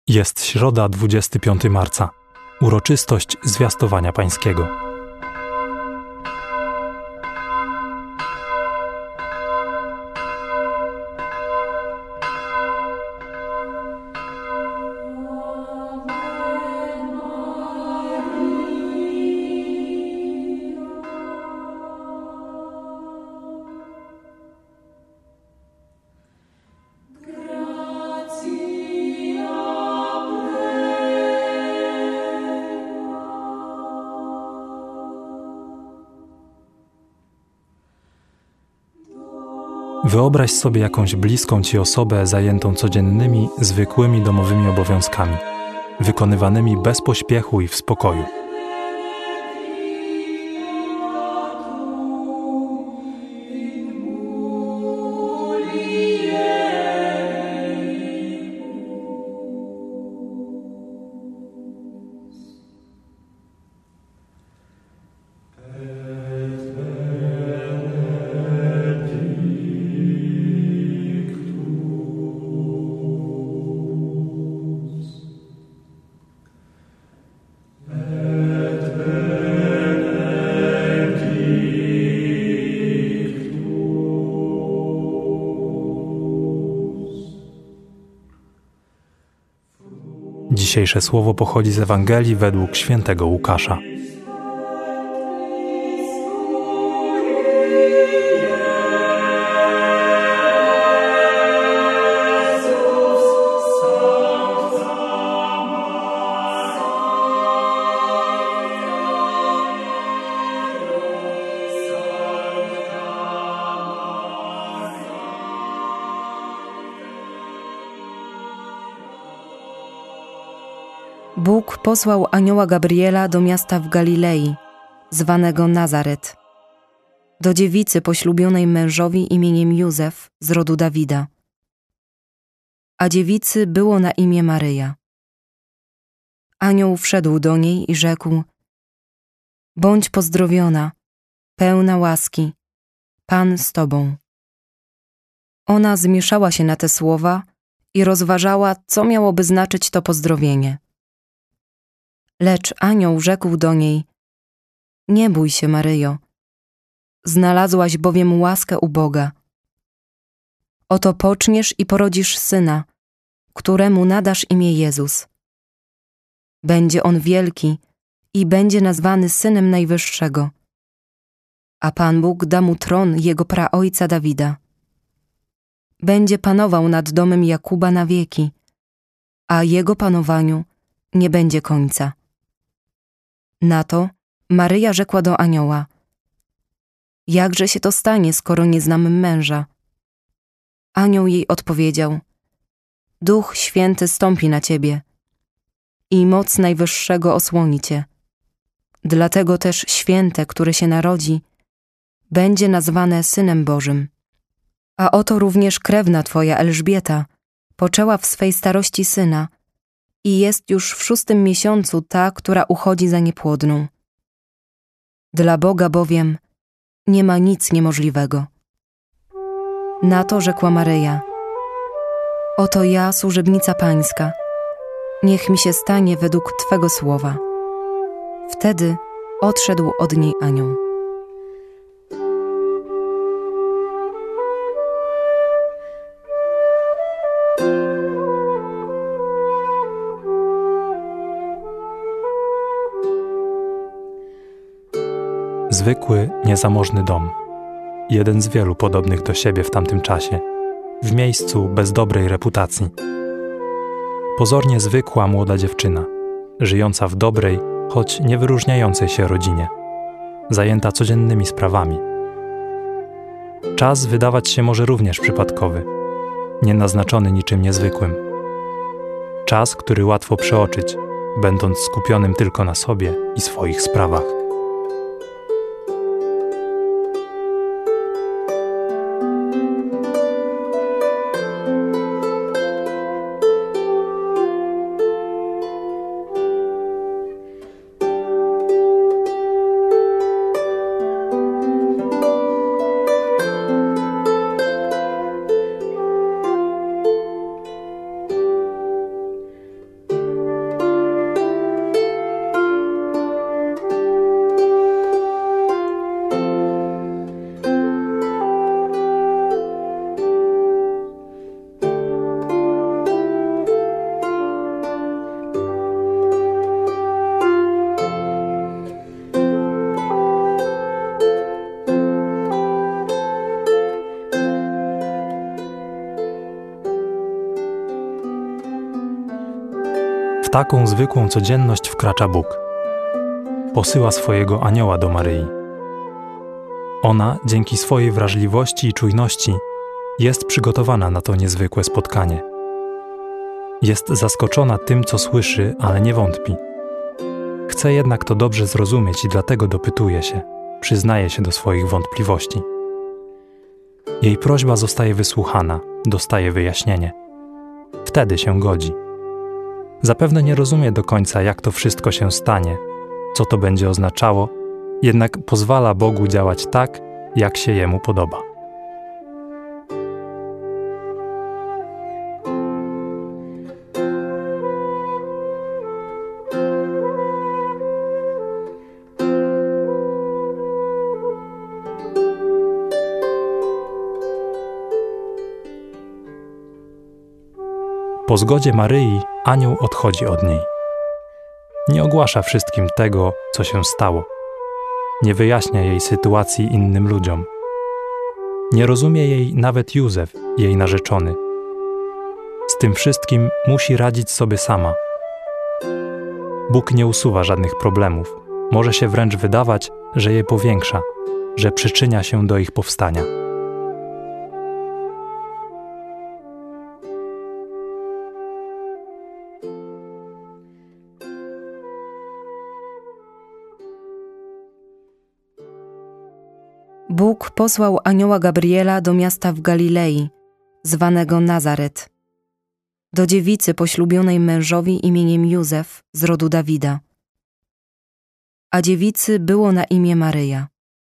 Jest środa, 25 marca. Uroczystość Zwiastowania Pańskiego. Wyobraź sobie jakąś bliską Ci osobę zajętą codziennymi, zwykłymi domowymi obowiązkami, wykonywanymi bez pośpiechu i w spokoju. Dzisiejsze słowo pochodzi z Ewangelii według świętego Łukasza. Bóg posłał anioła Gabriela do miasta w Galilei, zwanego Nazaret, do dziewicy poślubionej mężowi imieniem Józef z rodu Dawida. A dziewicy było na imię Maryja. Anioł wszedł do niej i rzekł: „Bądź pozdrowiona, pełna łaski, Pan z tobą”. Ona zmieszała się na te słowa i rozważała, co miałoby znaczyć to pozdrowienie. Lecz anioł rzekł do niej: „Nie bój się, Maryjo, znalazłaś bowiem łaskę u Boga. Oto poczniesz i porodzisz syna, któremu nadasz imię Jezus. Będzie on wielki i będzie nazwany Synem Najwyższego. A Pan Bóg da mu tron jego praojca Dawida. Będzie panował nad domem Jakuba na wieki, a jego panowaniu nie będzie końca”. Na to Maryja rzekła do anioła: „Jakże się to stanie, skoro nie znam męża?” Anioł jej odpowiedział: „Duch Święty stąpi na ciebie i moc Najwyższego osłoni cię. Dlatego też święte, które się narodzi, będzie nazwane Synem Bożym. A oto również krewna twoja Elżbieta poczęła w swej starości syna i jest już w 6. miesiącu ta, która uchodzi za niepłodną. Dla Boga bowiem nie ma nic niemożliwego”. Na to rzekła Maryja: „Oto ja, służebnica Pańska, niech mi się stanie według Twego słowa”. Wtedy odszedł od niej anioł. Zwykły, niezamożny dom. Jeden z wielu podobnych do siebie w tamtym czasie, w miejscu bez dobrej reputacji. Pozornie zwykła młoda dziewczyna, żyjąca w dobrej, choć nie wyróżniającej się rodzinie, zajęta codziennymi sprawami. Czas wydawać się może również przypadkowy, nienaznaczony niczym niezwykłym. Czas, który łatwo przeoczyć, będąc skupionym tylko na sobie i swoich sprawach. taką zwykłą codzienność wkracza Bóg. Posyła swojego anioła do Maryi. Ona, dzięki swojej wrażliwości i czujności, jest przygotowana na to niezwykłe spotkanie. Jest zaskoczona tym, co słyszy, ale nie wątpi. Chce jednak to dobrze zrozumieć i dlatego dopytuje się, przyznaje się do swoich wątpliwości. Jej prośba zostaje wysłuchana, dostaje wyjaśnienie. Wtedy się godzi. Zapewne nie rozumie do końca, jak to wszystko się stanie, co to będzie oznaczało, jednak pozwala Bogu działać tak, jak się Jemu podoba. Po zgodzie Maryi anioł odchodzi od niej. Nie ogłasza wszystkim tego, co się stało. Nie wyjaśnia jej sytuacji innym ludziom. Nie rozumie jej nawet Józef, jej narzeczony. Z tym wszystkim musi radzić sobie sama. Bóg nie usuwa żadnych problemów. Może się wręcz wydawać, że je powiększa, że przyczynia się do ich powstania. Bóg posłał anioła Gabriela do miasta w Galilei, zwanego Nazaret, do dziewicy poślubionej mężowi imieniem Józef z rodu Dawida. A dziewicy było na imię Maryja.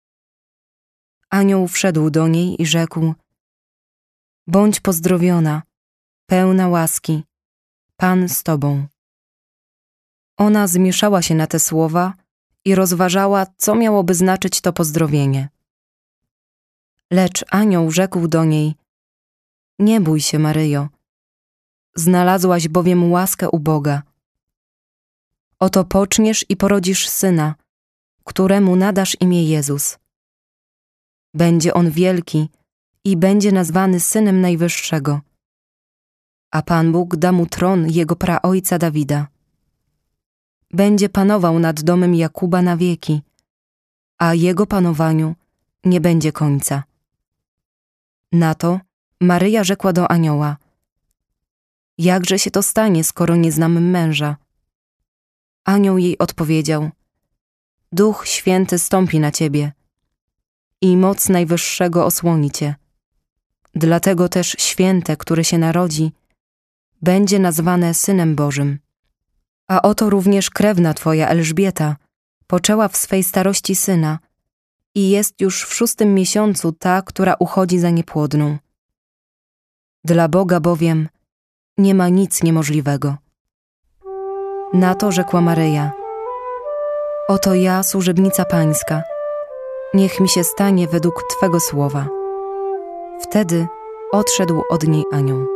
Anioł wszedł do niej i rzekł: Bądź pozdrowiona, pełna łaski, Pan z tobą. Ona zmieszała się na te słowa i rozważała, co miałoby znaczyć to pozdrowienie. Lecz anioł rzekł do niej: Nie bój się, Maryjo, znalazłaś bowiem łaskę u Boga. Oto poczniesz i porodzisz syna, któremu nadasz imię Jezus. Będzie on wielki i będzie nazwany Synem Najwyższego, a Pan Bóg da mu tron jego praojca Dawida. Będzie panował nad domem Jakuba na wieki, a jego panowaniu nie będzie końca. Na to Maryja rzekła do anioła: Jakże się to stanie, skoro nie znam męża? Anioł jej odpowiedział: Duch Święty stąpi na ciebie i moc Najwyższego osłoni cię. Dlatego też święte, które się narodzi, będzie nazwane Synem Bożym. A oto również krewna twoja Elżbieta poczęła w swej starości syna i jest już w 6. miesiącu ta, która uchodzi za niepłodną. Dla Boga bowiem nie ma nic niemożliwego. Na to rzekła Maryja: Oto ja, służebnica Pańska, niech mi się stanie według Twego słowa. Wtedy odszedł od niej anioł.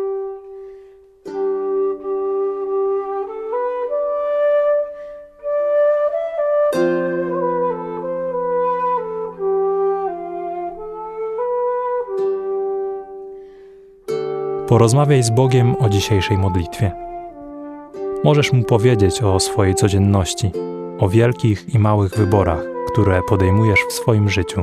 Porozmawiaj z Bogiem o dzisiejszej modlitwie. Możesz Mu powiedzieć o swojej codzienności, o wielkich i małych wyborach, które podejmujesz w swoim życiu.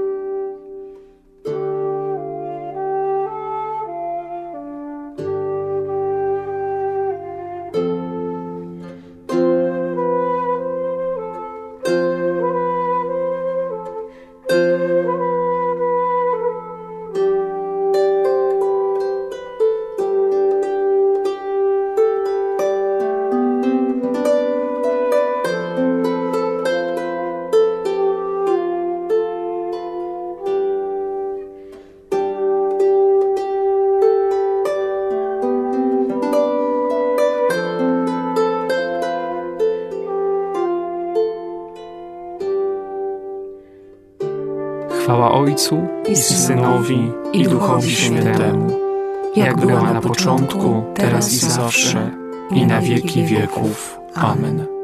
Chwała Ojcu i Synowi, i Duchowi Świętemu, jak była na początku, teraz i zawsze, i na wieki wieków. Amen.